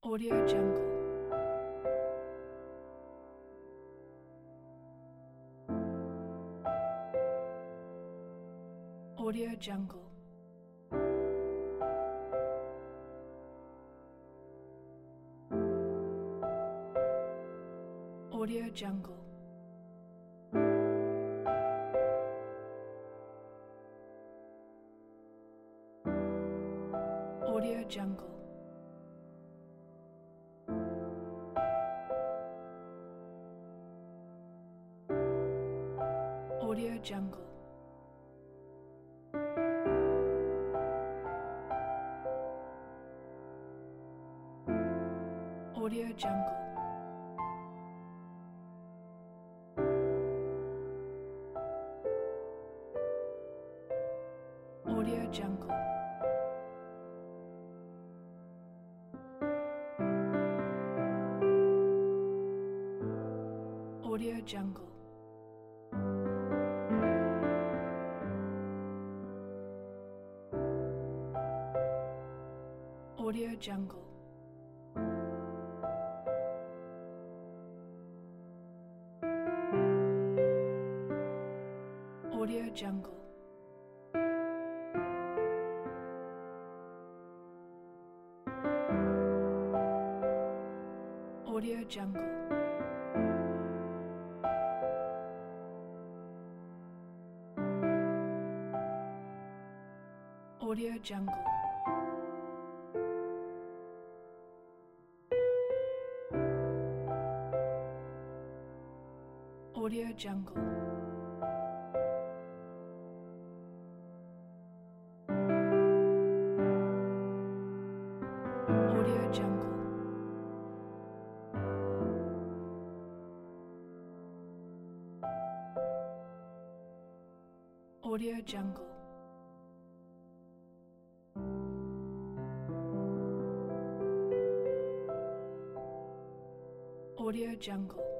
Audio Jungle. Audio Jungle. Audio Jungle. Audio Jungle. Audio Jungle. Audio Jungle. Audio Jungle. Audio Jungle. Audio Jungle. Audio Jungle. Audio Jungle. Audio Jungle. Audio Jungle. Audio Jungle. Audio Jungle. Audio Jungle.